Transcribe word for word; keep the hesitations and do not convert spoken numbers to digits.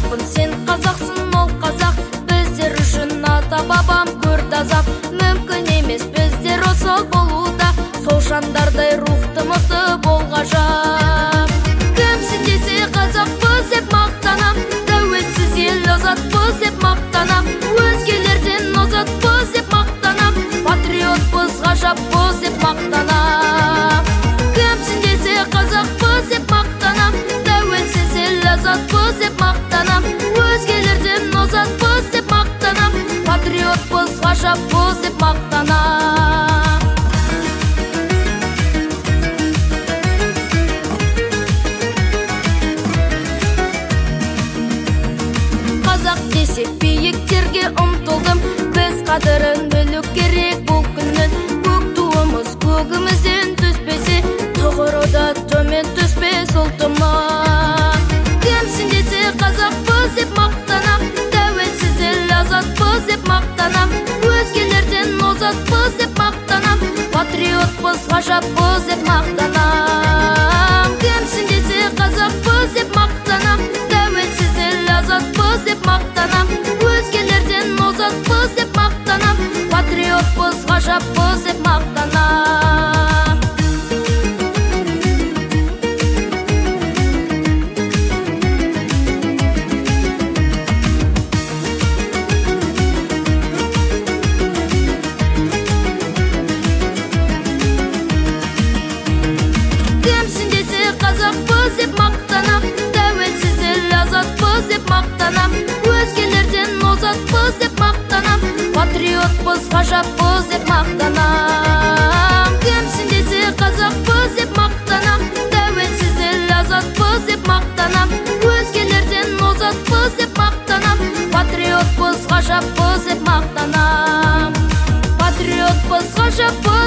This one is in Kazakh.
қазақпын, сен қазақсың, ол қазақ. Біздер үшін ата бабам көрді азап. Мүмкін емес біздер осал болуда, сол жандардай рухты мықты бол ғажап. Кімсің десе қазақпыз деп мақтанам, тәуелсіз ел азатпыз деп мақтанам. Өзгелерден озатпыз деп мақтанам, патриотпыз ғажаппыз деп мақтанам. Кімсің десе қазақпыз деп мақтанам, тәуелсіз ел азатпыз деп мақтанам. Өзгелерден озатпыз деп мақтанам, патриотпыз ғажаппыз деп мақтанам. Қазақ десек биіктерге ұмтылдым, біз қадірін білу керек бұл күннің. Көк туымыз көгімізден түспесе, тұғыры да төмен түспес ұлтыма. Кімсің десе қазақпыз деп мақтанам, тәуелсіз ел азатпыз деп мақтанам. Өзгелерден озатпыз деп мақтанам, патриотпыз ғажаппыз деп мақтанам. Кімсің десе қазақпыз деп мақтанам, тәуелсіз ел азатпыз деп мақтанам. Өзгелерден озатпыз деп мақтанам, патриотпыз ғажаппыз деп мақтанам. Кімсің десе қазақпыз деп мақтанам, тәуелсіз ел азатпыз деп мақтанам. Өзгелерден озатпыз деп мақтанам, патриотпыз ғажаппыз деп мақтанам. Кімсің десе қазақпыз деп мақтанам, тәуелсіз ел азатпыз деп мақтанам. Өзгелерден озатпыз деп мақтанам, патриотпыз ғажаппыз деп мақтанам. Патриотпыз ғажаппыз